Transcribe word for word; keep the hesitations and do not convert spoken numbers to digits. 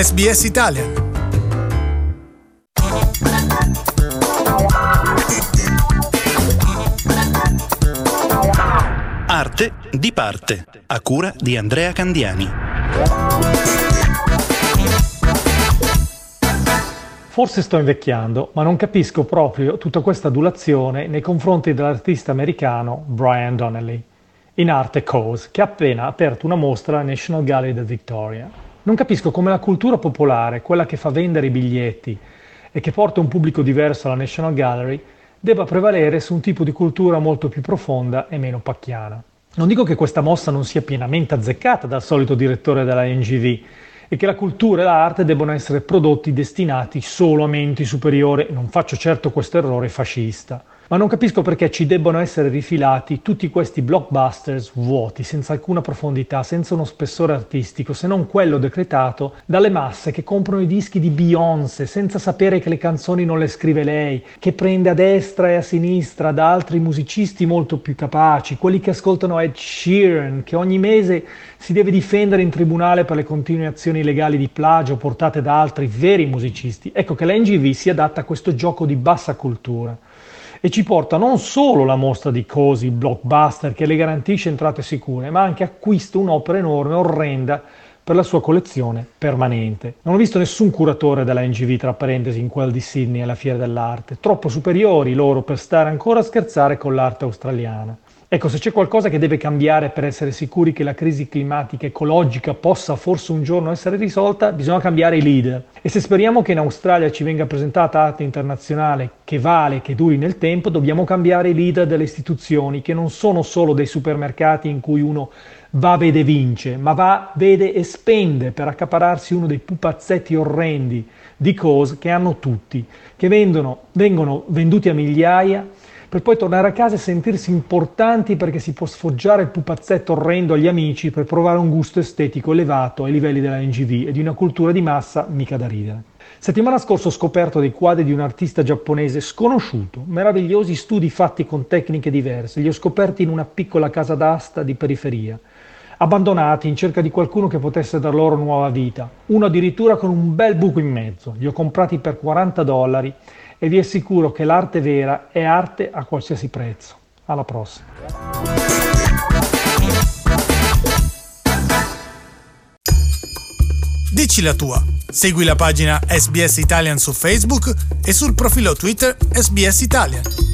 S B S Italian. Arte di parte, a cura di Andrea Candiani. Forse sto invecchiando, ma non capisco proprio tutta questa adulazione nei confronti dell'artista americano Brian Donnelly, in arte Cause, che ha appena aperto una mostra alla National Gallery del Victoria. Non capisco come la cultura popolare, quella che fa vendere i biglietti e che porta un pubblico diverso alla National Gallery, debba prevalere su un tipo di cultura molto più profonda e meno pacchiana. Non dico che questa mossa non sia pienamente azzeccata dal solito direttore della N G V e che la cultura e l'arte debbano essere prodotti destinati solo a menti superiori, non faccio certo questo errore fascista. Ma non capisco perché ci debbano essere rifilati tutti questi blockbusters vuoti, senza alcuna profondità, senza uno spessore artistico, se non quello decretato dalle masse che comprano i dischi di Beyoncé, senza sapere che le canzoni non le scrive lei, che prende a destra e a sinistra da altri musicisti molto più capaci, quelli che ascoltano Ed Sheeran, che ogni mese si deve difendere in tribunale per le continue azioni legali di plagio portate da altri veri musicisti. Ecco che la N G V si adatta a questo gioco di bassa cultura. E ci porta non solo la mostra di Cause, il blockbuster che le garantisce entrate sicure, ma anche acquista un'opera enorme, orrenda, per la sua collezione permanente. Non ho visto nessun curatore della N G V, tra parentesi, in quel di Sydney alla Fiera dell'Arte, troppo superiori loro per stare ancora a scherzare con l'arte australiana. Ecco, se c'è qualcosa che deve cambiare per essere sicuri che la crisi climatica ecologica possa forse un giorno essere risolta, bisogna cambiare i leader. E se speriamo che in Australia ci venga presentata arte internazionale che vale, che duri nel tempo, dobbiamo cambiare i leader delle istituzioni, che non sono solo dei supermercati in cui uno va, vede e vince, ma va, vede e spende per accapararsi uno dei pupazzetti orrendi di Cause che hanno tutti, che vendono, vengono venduti a migliaia, per poi tornare a casa e sentirsi importanti perché si può sfoggiare il pupazzetto orrendo agli amici per provare un gusto estetico elevato ai livelli della N G V e di una cultura di massa mica da ridere. Settimana scorsa ho scoperto dei quadri di un artista giapponese sconosciuto, meravigliosi studi fatti con tecniche diverse, li ho scoperti in una piccola casa d'asta di periferia, abbandonati in cerca di qualcuno che potesse dar loro nuova vita, uno addirittura con un bel buco in mezzo. Li ho comprati per quaranta dollari e vi assicuro che l'arte vera è arte a qualsiasi prezzo. Alla prossima. Dici la tua. Segui la pagina S B S Italian su Facebook e sul profilo Twitter S B S Italian.